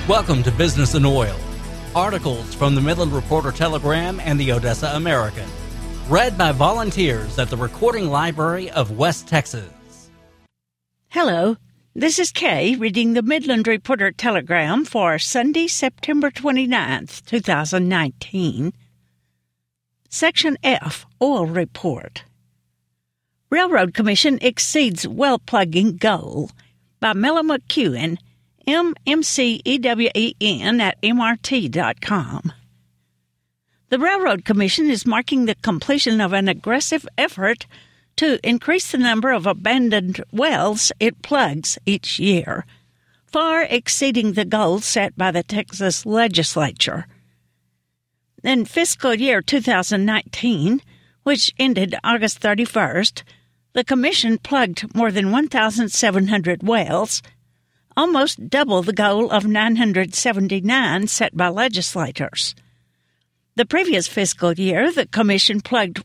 Welcome to Business in Oil. Articles from the Midland Reporter-Telegram and the Odessa American. Read by volunteers at the Recording Library of West Texas. Hello, this is Kay reading the Midland Reporter-Telegram for Sunday, September 29th, 2019. Section F, Oil Report. Railroad Commission exceeds well plugging goal by Mela McEwen, MMCEWEN at MRT.com. The Railroad Commission is marking the completion of an aggressive effort to increase the number of abandoned wells it plugs each year, far exceeding the goals set by the Texas legislature. In fiscal year 2019, which ended August 31st, the Commission plugged more than 1,700 wells, almost double the goal of 979 set by legislators. The previous fiscal year, the Commission plugged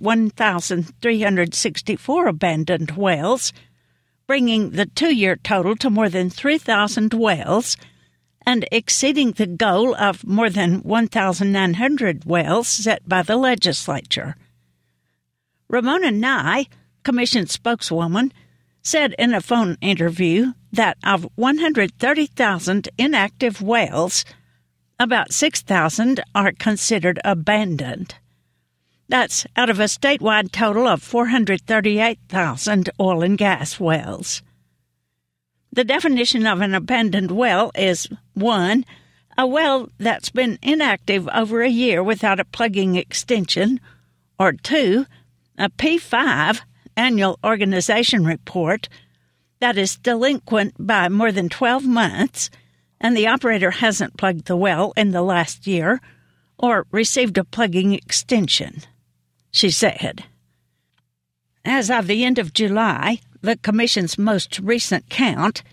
1,364 abandoned wells, bringing the two-year total to more than 3,000 wells and exceeding the goal of more than 1,900 wells set by the legislature. Ramona Nye, Commission spokeswoman, said in a phone interview that of 130,000 inactive wells, about 6,000 are considered abandoned. That's out of a statewide total of 438,000 oil and gas wells. The definition of an abandoned well is 1. A well that's been inactive over a year without a plugging extension, or 2. A P5, annual organization report, that is delinquent by more than 12 months, and the operator hasn't plugged the well in the last year or received a plugging extension, she said. As of the end of July, the Commission's most recent count,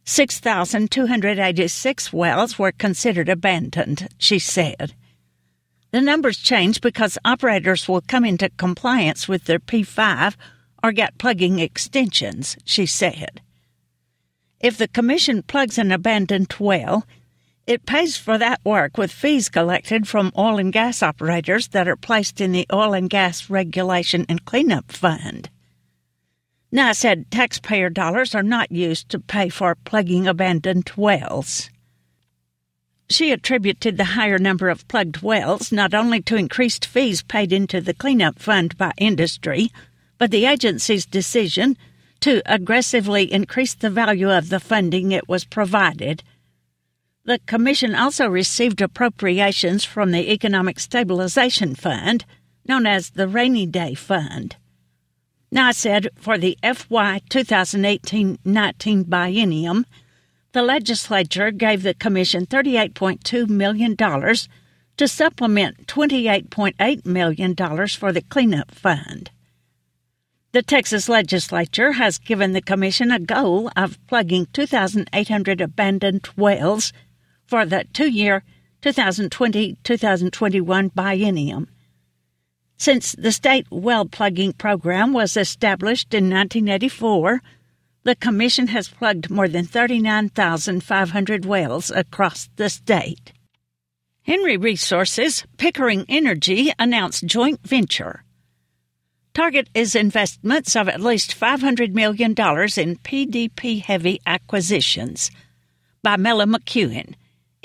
6,286 wells were considered abandoned, she said. The numbers change because operators will come into compliance with their P5 or get plugging extensions, she said. If the Commission plugs an abandoned well, it pays for that work with fees collected from oil and gas operators that are placed in the Oil and Gas Regulation and Cleanup Fund. Nye said taxpayer dollars are not used to pay for plugging abandoned wells. She attributed the higher number of plugged wells not only to increased fees paid into the cleanup fund by industry, but the agency's decision to aggressively increase the value of the funding it was provided. The Commission also received appropriations from the Economic Stabilization Fund, known as the Rainy Day Fund. Nye said for the FY 2018-19 biennium, the legislature gave the Commission $38.2 million to supplement $28.8 million for the cleanup fund. The Texas legislature has given the Commission a goal of plugging 2,800 abandoned wells for the two-year 2020-2021 biennium. Since the state well plugging program was established in 1984, the Commission has plugged more than 39,500 wells across the state. Henry Resources, Pickering Energy announced joint venture. Target is investments of at least $500 million in PDP-heavy acquisitions by Mela McEwen,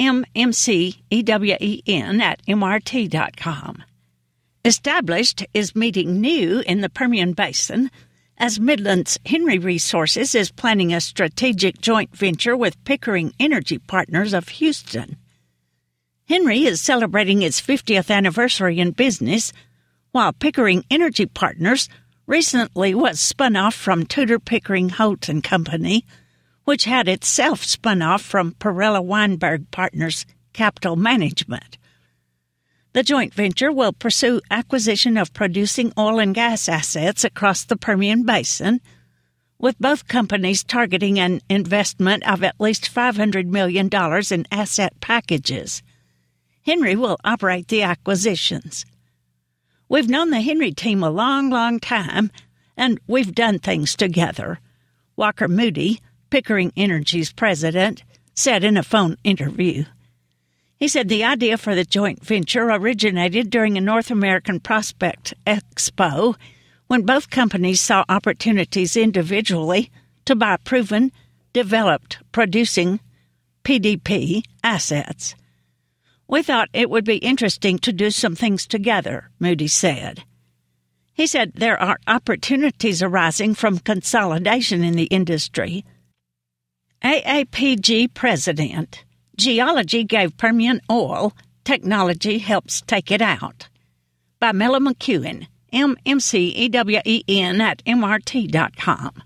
MMCEWEN at MRT.com. Established is meeting new in the Permian Basin as Midland's Henry Resources is planning a strategic joint venture with Pickering Energy Partners of Houston. Henry is celebrating its 50th anniversary in business, while Pickering Energy Partners recently was spun off from Tudor Pickering Holt and Company, which had itself spun off from Perella Weinberg Partners Capital Management. The joint venture will pursue acquisition of producing oil and gas assets across the Permian Basin, with both companies targeting an investment of at least $500 million in asset packages. Henry will operate the acquisitions. We've known the Henry team a long time, and we've done things together, Walker Moody, Pickering Energy's president, said in a phone interview. He said the idea for the joint venture originated during a North American Prospect Expo when both companies saw opportunities individually to buy proven, developed, producing PDP assets. We thought it would be interesting to do some things together, Moody said. He said there are opportunities arising from consolidation in the industry. AAPG President: Geology gave Permian oil, technology helps take it out. By Mela McEwen, MMCEWEN at MRT.com.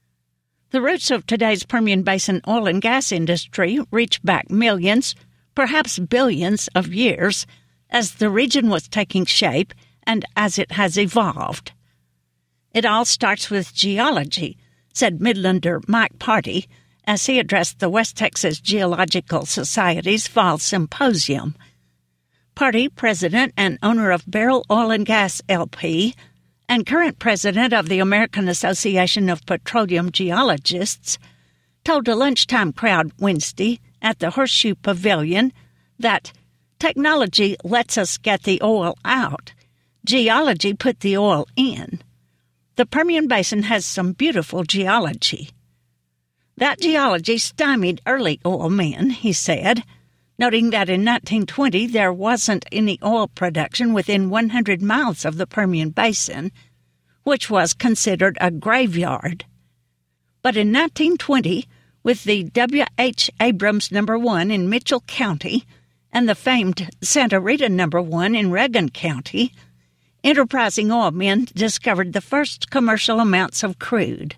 The roots of today's Permian Basin oil and gas industry reach back millions, perhaps billions of years, as the region was taking shape and as it has evolved. It all starts with geology, said Midlander Mike Party, as he addressed the West Texas Geological Society's Fall Symposium. Party, president and owner of Beryl Oil and Gas LP, and current president of the American Association of Petroleum Geologists, told a lunchtime crowd Wednesday at the Horseshoe Pavilion that technology lets us get the oil out. Geology put the oil in. The Permian Basin has some beautiful geology. That geology stymied early oil men, he said, noting that in 1920 there wasn't any oil production within 100 miles of the Permian Basin, which was considered a graveyard. But in 1920, with the W.H. Abrams No. 1 in Mitchell County and the famed Santa Rita No. 1 in Reagan County, enterprising oil men discovered the first commercial amounts of crude.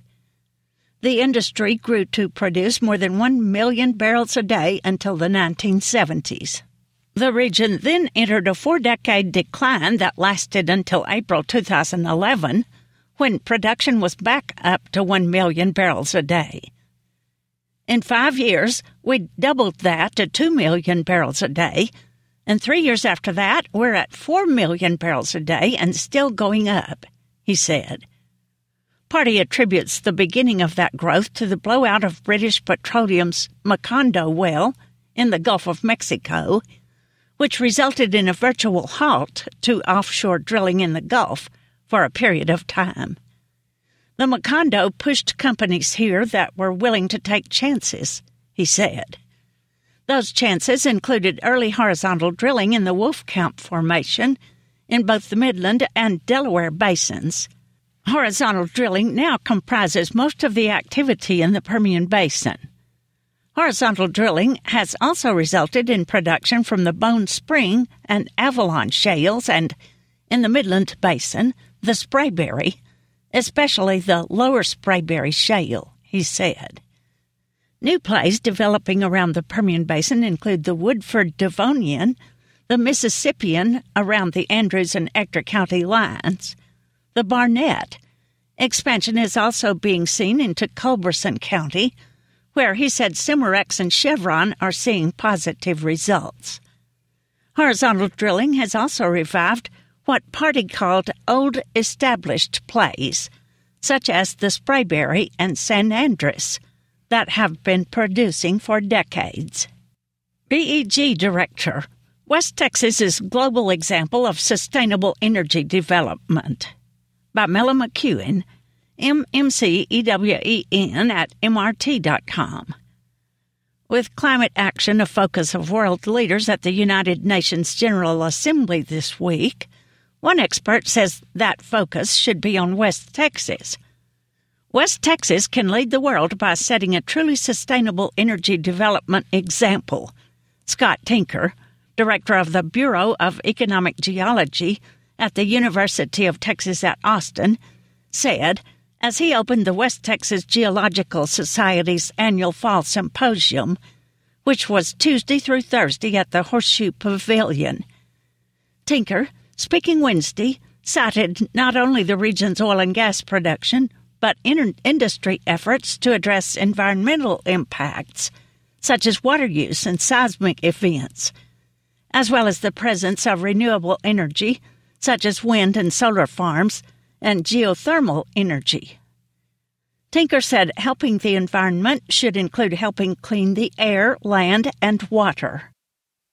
The industry grew to produce more than 1 million barrels a day until the 1970s. The region then entered a 4-decade decline that lasted until April 2011, when production was back up to 1 million barrels a day. In 5 years, we doubled that to 2 million barrels a day, and 3 years after that, we're at 4 million barrels a day and still going up, he said. Party attributes the beginning of that growth to the blowout of British Petroleum's Macondo well in the Gulf of Mexico, which resulted in a virtual halt to offshore drilling in the Gulf for a period of time. The Macondo pushed companies here that were willing to take chances, he said. Those chances included early horizontal drilling in the Wolfcamp Formation in both the Midland and Delaware basins. Horizontal drilling now comprises most of the activity in the Permian Basin. Horizontal drilling has also resulted in production from the Bone Spring and Avalon shales and, in the Midland Basin, the Sprayberry, especially the Lower Sprayberry shale, he said. New plays developing around the Permian Basin include the Woodford Devonian, the Mississippian around the Andrews and Ector County lines, the Barnett. Expansion is also being seen into Culberson County, where he said Cimarex and Chevron are seeing positive results. Horizontal drilling has also revived what Party called old established plays, such as the Sprayberry and San Andres, that have been producing for decades. BEG Director: West Texas's global example of sustainable energy development. By Mela McEwen, MMCEWEN at MRT.com. With climate action a focus of world leaders at the United Nations General Assembly this week, one expert says that focus should be on West Texas. West Texas can lead the world by setting a truly sustainable energy development example, Scott Tinker, director of the Bureau of Economic Geology at the University of Texas at Austin, said as he opened the West Texas Geological Society's annual Fall Symposium, which was Tuesday through Thursday at the Horseshoe Pavilion. Tinker, speaking Wednesday, cited not only the region's oil and gas production, but industry efforts to address environmental impacts, such as water use and seismic events, as well as the presence of renewable energy, such as wind and solar farms, and geothermal energy. Tinker said helping the environment should include helping clean the air, land, and water.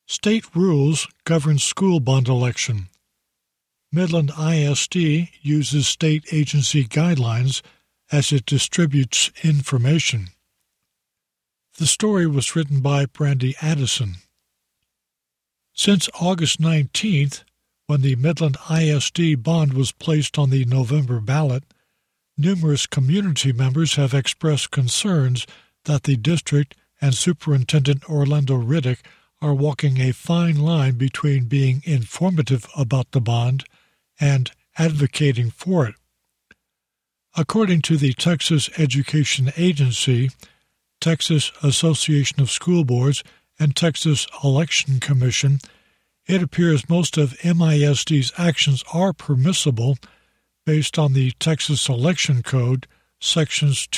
State rules govern school bond election. Midland ISD uses state agency guidelines as it distributes information. The story was written by Brandy Addison. Since August 19th, when the Midland ISD bond was placed on the November ballot, numerous community members have expressed concerns that the district and Superintendent Orlando Riddick are walking a fine line between being informative about the bond and advocating for it. According to the Texas Education Agency, Texas Association of School Boards, and Texas Election Commission, it appears most of MISD's actions are permissible based on the Texas Election Code, Sections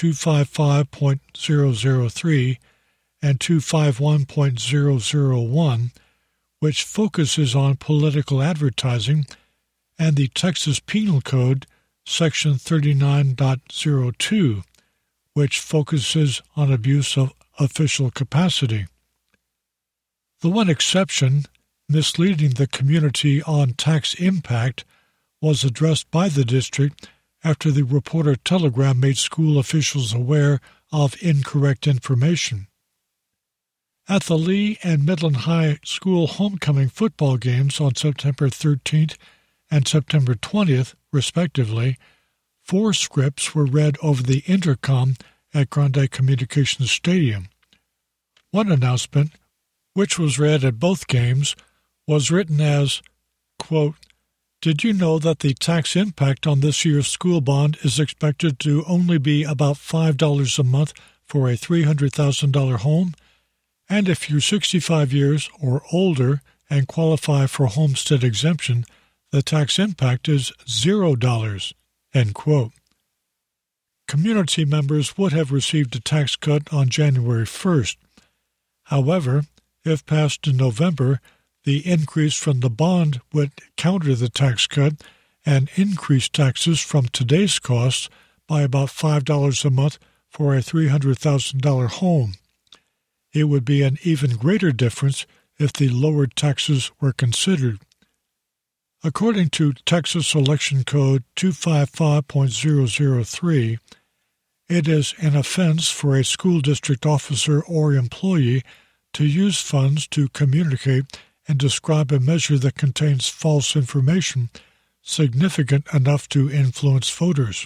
255.003 and 251.001, which focuses on political advertising, and the Texas Penal Code, Section 39.02, which focuses on abuse of official capacity. The one exception, misleading the community on tax impact, was addressed by the district after the Reporter-Telegram made school officials aware of incorrect information. At the Lee and Midland High School homecoming football games on September 13th and September 20th, respectively, 4 scripts were read over the intercom at Grande Communications Stadium. One announcement, which was read at both games, was written as, quote, "Did you know that the tax impact on this year's school bond is expected to only be about $5 a month for a $300,000 home? And if you're 65 years or older and qualify for homestead exemption, the tax impact is $0, end quote. Community members would have received a tax cut on January 1st. However, if passed in November, the increase from the bond would counter the tax cut and increase taxes from today's costs by about $5 a month for a $300,000 home. It would be an even greater difference if the lowered taxes were considered. According to Texas Election Code 255.003, it is an offense for a school district officer or employee to use funds to communicate and describe a measure that contains false information significant enough to influence voters.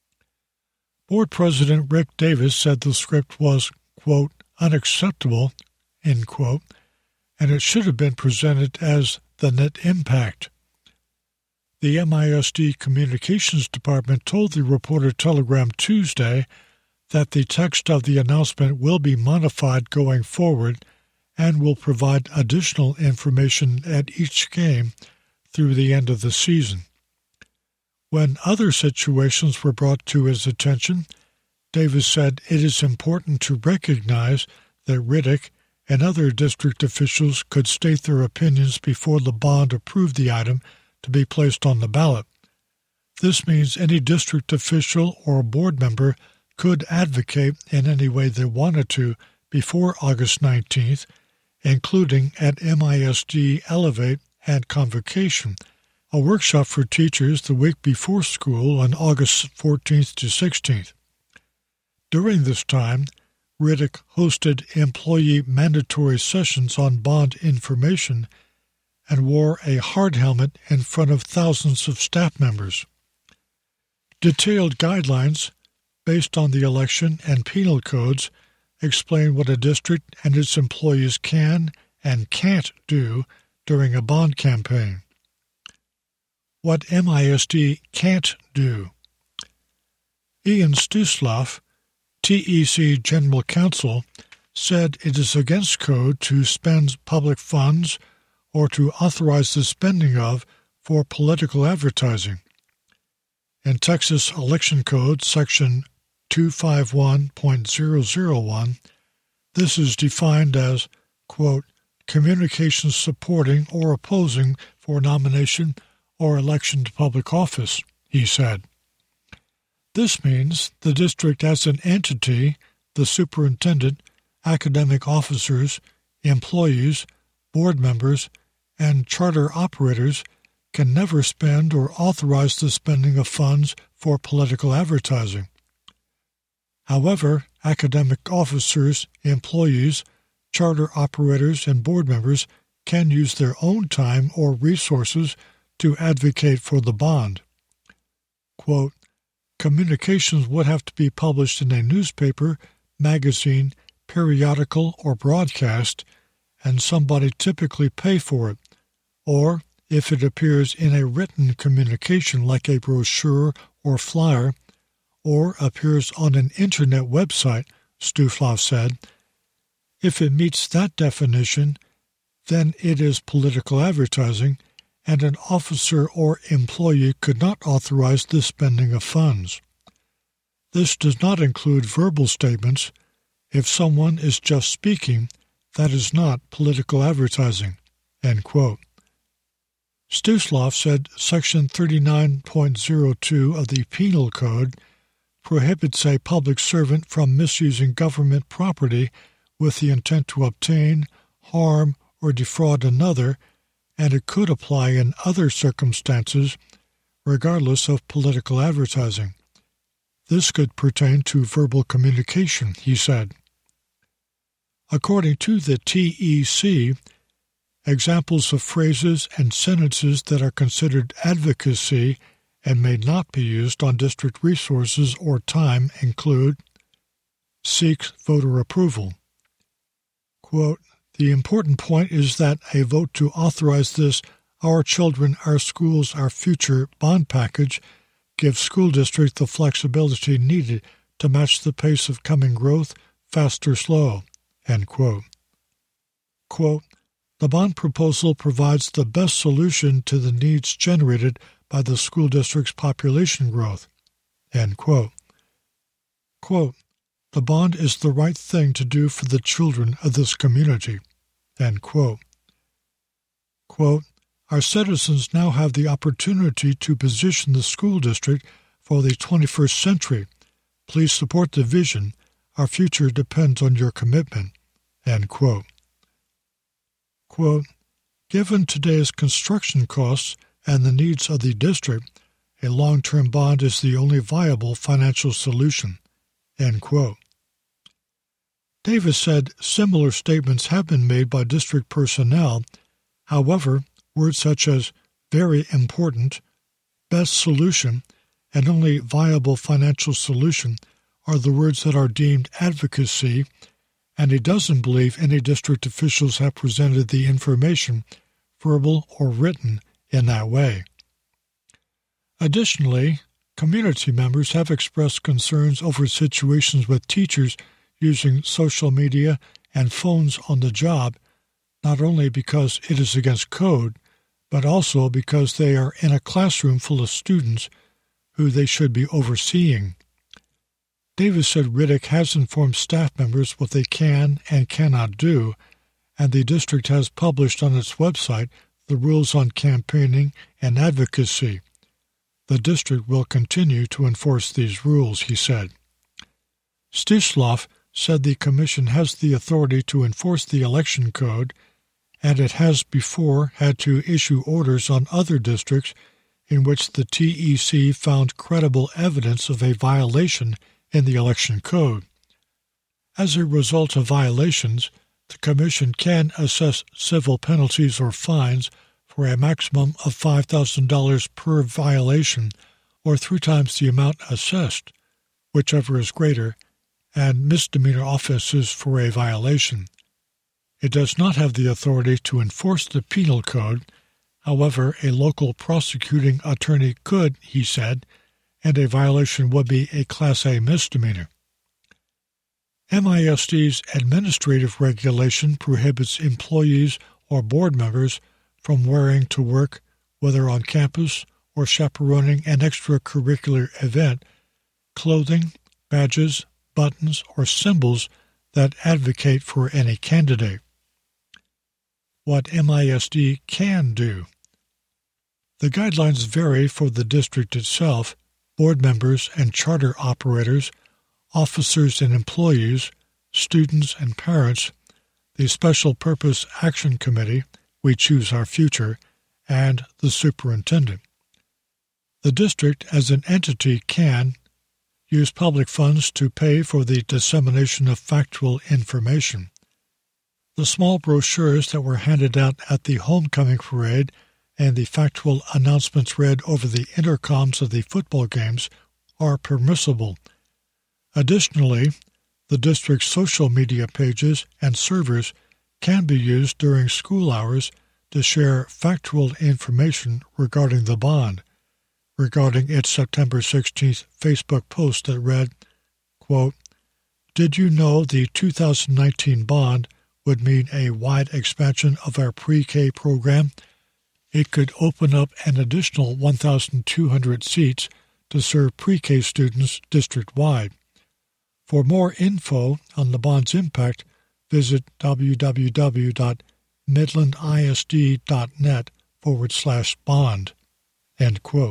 Board President Rick Davis said the script was, quote, unacceptable, end quote, and it should have been presented as the net impact. The MISD Communications Department told the Reporter-Telegram Tuesday that the text of the announcement will be modified going forward and will provide additional information at each game through the end of the season. When other situations were brought to his attention, Davis said it is important to recognize that Riddick and other district officials could state their opinions before the bond approved the item to be placed on the ballot. This means any district official or board member could advocate in any way they wanted to before August 19th, including at MISD Elevate and Convocation, a workshop for teachers the week before school on August 14th to 16th. During this time, Riddick hosted employee mandatory sessions on bond information and wore a hard helmet in front of thousands of staff members. Detailed guidelines, based on the election and penal codes, explain what a district and its employees can and can't do during a bond campaign. What MISD can't do. Ian Stuslaff, TEC General Counsel, said it is against code to spend public funds or to authorize the spending of for political advertising. In Texas Election Code, Section 251.001, this is defined as, quote, communications supporting or opposing for nomination or election to public office, he said. This means the district as an entity, the superintendent, academic officers, employees, board members, and charter operators can never spend or authorize the spending of funds for political advertising. However, academic officers, employees, charter operators, and board members can use their own time or resources to advocate for the bond. Quote, communications would have to be published in a newspaper, magazine, periodical, or broadcast, and somebody typically pay for it, or if it appears in a written communication like a brochure or flyer, or appears on an internet website, Stuefloff said. If it meets that definition, then it is political advertising, and an officer or employee could not authorize the spending of funds. This does not include verbal statements. If someone is just speaking, that is not political advertising. End quote. Stuefloff said Section 39.02 of the Penal Code prohibits a public servant from misusing government property with the intent to obtain, harm, or defraud another, and it could apply in other circumstances, regardless of political advertising. This could pertain to verbal communication, he said. According to the TEC, examples of phrases and sentences that are considered advocacy and may not be used on district resources or time include seeks voter approval. Quote, the important point is that a vote to authorize this Our Children, Our Schools, Our Future bond package gives school districts the flexibility needed to match the pace of coming growth, fast or slow. End quote. Quote, the bond proposal provides the best solution to the needs generated by the school district's population growth. End quote. Quote, the bond is the right thing to do for the children of this community. End quote. Quote, our citizens now have the opportunity to position the school district for the 21st century. Please support the vision. Our future depends on your commitment. End quote. Quote, given today's construction costs and the needs of the district, a long-term bond is the only viable financial solution. End quote. Davis said similar statements have been made by district personnel. However, words such as very important, best solution, and only viable financial solution are the words that are deemed advocacy, and he doesn't believe any district officials have presented the information, verbal or written, in that way. Additionally, community members have expressed concerns over situations with teachers using social media and phones on the job, not only because it is against code, but also because they are in a classroom full of students who they should be overseeing. Davis said Riddick has informed staff members what they can and cannot do, and the district has published on its website the rules on campaigning and advocacy. The district will continue to enforce these rules, he said. Stuefloff said the commission has the authority to enforce the election code, and it has before had to issue orders on other districts in which the TEC found credible evidence of a violation in the election code. As a result of violations, the Commission can assess civil penalties or fines for a maximum of $5,000 per violation, or 3 times the amount assessed, whichever is greater, and misdemeanor offenses for a violation. It does not have the authority to enforce the penal code. However, a local prosecuting attorney could, he said, and a violation would be a Class A misdemeanor. MISD's administrative regulation prohibits employees or board members from wearing to work, whether on campus or chaperoning an extracurricular event, clothing, badges, buttons, or symbols that advocate for any candidate. What MISD can do. The guidelines vary for the district itself, board members and charter operators, officers and employees, students and parents, the Special Purpose Action Committee, We Choose Our Future, and the superintendent. The district as an entity can use public funds to pay for the dissemination of factual information. The small brochures that were handed out at the homecoming parade and the factual announcements read over the intercoms of the football games are permissible. Additionally, the district's social media pages and servers can be used during school hours to share factual information regarding the bond, regarding its September 16th Facebook post that read, quote, "Did you know the 2019 bond would mean a wide expansion of our pre-K program? It could open up an additional 1,200 seats to serve pre-K students district-wide. For more info on the bond's impact, visit www.midlandisd.net/bond." End quote.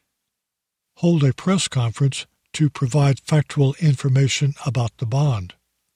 Hold a press conference to provide factual information about the bond.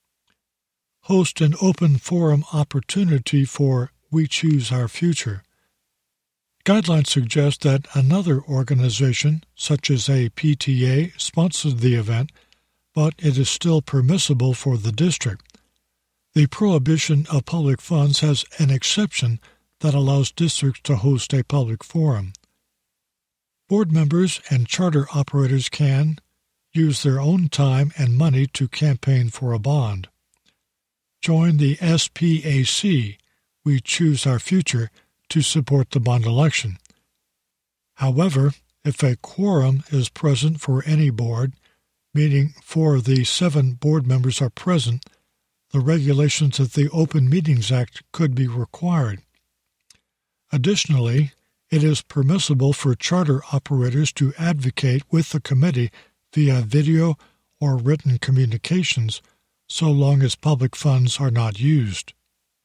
Host an open forum opportunity for We Choose Our Future. Guidelines suggest that another organization, such as a PTA, sponsored the event, but it is still permissible for the district. The prohibition of public funds has an exception that allows districts to host a public forum. Board members and charter operators can use their own time and money to campaign for a bond. Join the SPAC, We Choose Our Future, to support the bond election. However, if a quorum is present for any board, meaning 4 of the 7 board members are present, the regulations of the Open Meetings Act could be required. Additionally, it is permissible for charter operators to advocate with the committee via video or written communications, so long as public funds are not used.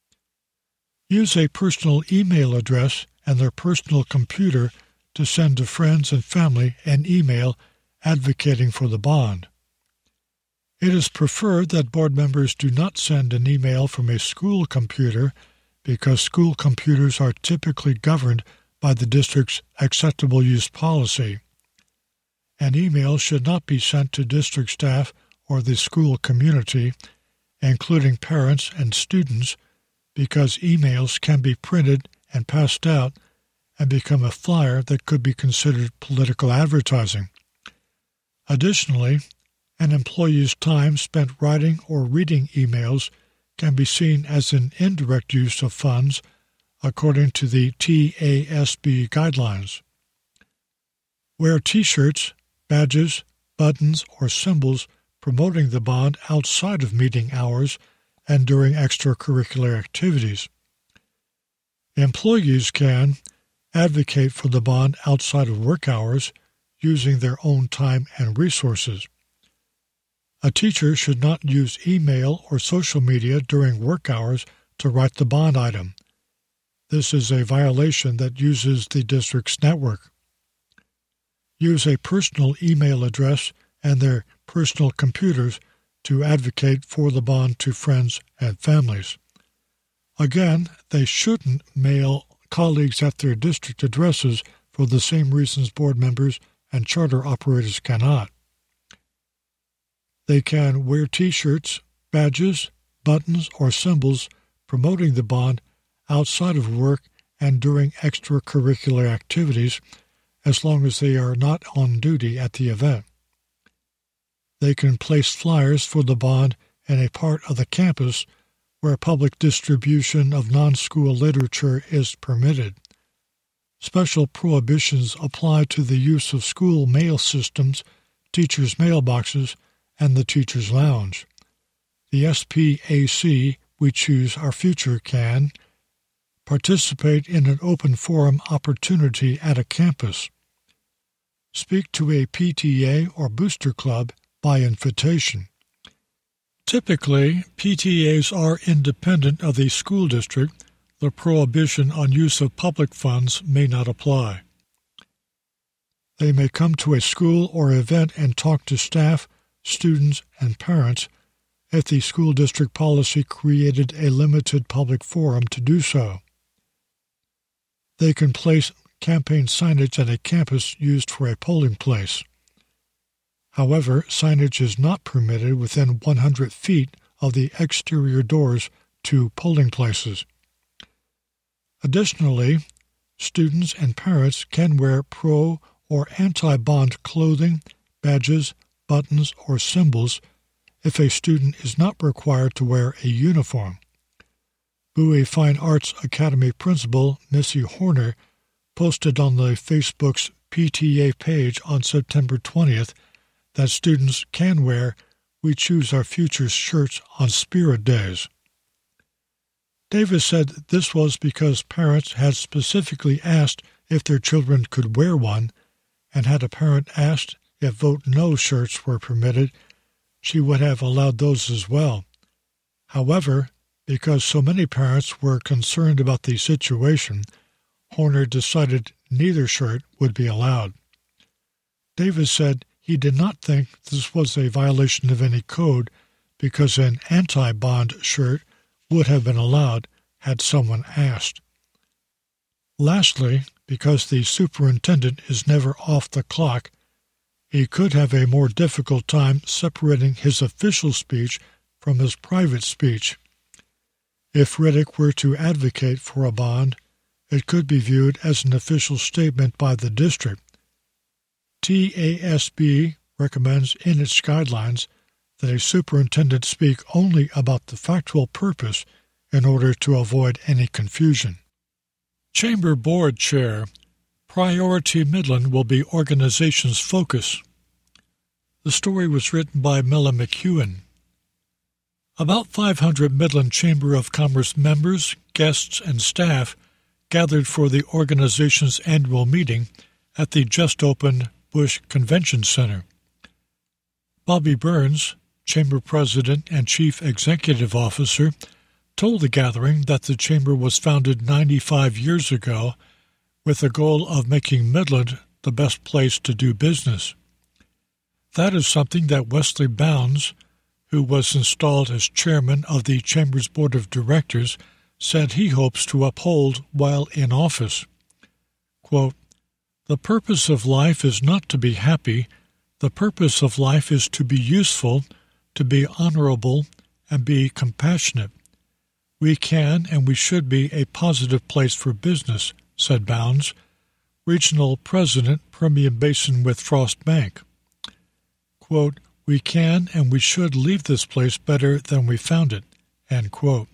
Use a personal email address and their personal computer to send to friends and family an email advocating for the bond. It is preferred that board members do not send an email from a school computer because school computers are typically governed by the district's acceptable use policy. An email should not be sent to district staff or the school community, including parents and students, because emails can be printed and passed out and become a flyer that could be considered political advertising. Additionally, an employee's time spent writing or reading emails can be seen as an indirect use of funds according to the TASB guidelines. Wear T-shirts, badges, buttons, or symbols promoting the bond outside of meeting hours and during extracurricular activities. Employees can advocate for the bond outside of work hours using their own time and resources. A teacher should not use email or social media during work hours to write the bond item. This is a violation that uses the district's network. Use a personal email address and their personal computers to advocate for the bond to friends and families. Again, they shouldn't mail colleagues at their district addresses for the same reasons board members and charter operators cannot. They can wear T-shirts, badges, buttons, or symbols promoting the bond outside of work and during extracurricular activities, as long as they are not on duty at the event. They can place flyers for the bond in a part of the campus where public distribution of non-school literature is permitted. Special prohibitions apply to the use of school mail systems, teachers' mailboxes, and the teachers' lounge. The SPAC, We Choose Our Future, can participate in an open forum opportunity at a campus. Speak to a PTA or booster club by invitation. Typically, PTAs are independent of the school district. The prohibition on use of public funds may not apply. They may come to a school or event and talk to staff, students, and parents, if the school district policy created a limited public forum to do so. They can place campaign signage at a campus used for a polling place. However, signage is not permitted within 100 feet of the exterior doors to polling places. Additionally, students and parents can wear pro- or anti-bond clothing, badges, buttons, or symbols if a student is not required to wear a uniform. Bowie Fine Arts Academy principal Missy Horner posted on the Facebook's PTA page on September 20th that students can wear "We Choose Our Future" shirts on Spirit Days. Davis said this was because parents had specifically asked if their children could wear one, and had a parent asked if Vote No shirts were permitted, she would have allowed those as well. However, because so many parents were concerned about the situation, Horner decided neither shirt would be allowed. Davis said he did not think this was a violation of any code because an anti-bond shirt would have been allowed had someone asked. Lastly, because the superintendent is never off the clock, he could have a more difficult time separating his official speech from his private speech. If Riddick were to advocate for a bond, it could be viewed as an official statement by the district. TASB recommends in its guidelines that a superintendent speak only about the factual purpose in order to avoid any confusion. Chamber Board Chair, Priority Midland will be organization's focus. The story was written by Milla McEwen. About 500 Midland Chamber of Commerce members, guests, and staff gathered for the organization's annual meeting at the just-opened Bush Convention Center. Bobby Burns, Chamber President and Chief Executive Officer, told the gathering that the Chamber was founded 95 years ago with the goal of making Midland the best place to do business. That is something that Wesley Bounds, who was installed as chairman of the Chamber's Board of Directors, said he hopes to uphold while in office. Quote, "The purpose of life is not to be happy. The purpose of life is to be useful, to be honorable, and be compassionate. We can and we should be a positive place for business," said Bounds, regional president, Permian Basin with Frost Bank. Quote, "We can and we should leave this place better than we found it," end quote.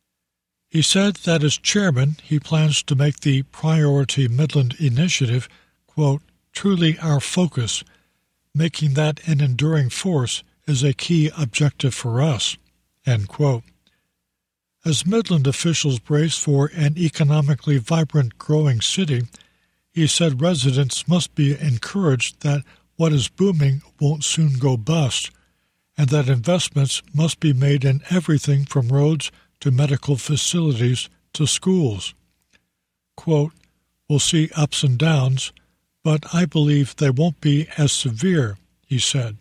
He said that as chairman, he plans to make the Priority Midland initiative, quote, "truly our focus. Making that an enduring force is a key objective for us," end quote. As Midland officials brace for an economically vibrant, growing city, he said residents must be encouraged that what is booming won't soon go bust, and that investments must be made in everything from roads to medical facilities to schools. Quote, "We'll see ups and downs, but I believe they won't be as severe," he said.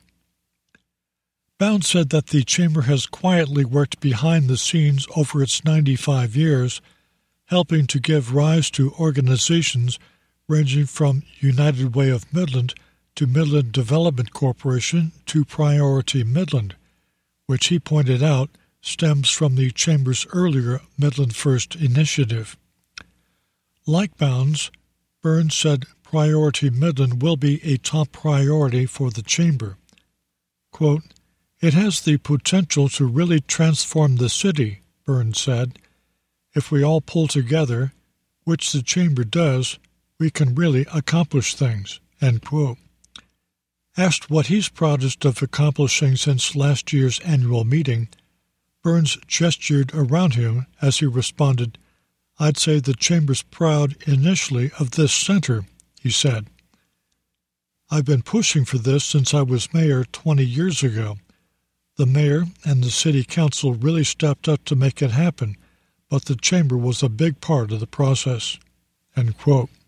Bounds said that the Chamber has quietly worked behind the scenes over its 95 years, helping to give rise to organizations ranging from United Way of Midland to Midland Development Corporation to Priority Midland, which he pointed out stems from the Chamber's earlier Midland First initiative. Like Bounds, Burns said Priority Midland will be a top priority for the Chamber. Quote, "It has the potential to really transform the city," Burns said. "If we all pull together, which the Chamber does, we can really accomplish things," end quote. Asked what he's proudest of accomplishing since last year's annual meeting, Burns gestured around him as he responded, "I'd say the Chamber's proud initially of this center," he said. "I've been pushing for this since I was mayor 20 years ago. The mayor and the city council really stepped up to make it happen, but the Chamber was a big part of the process," end quote.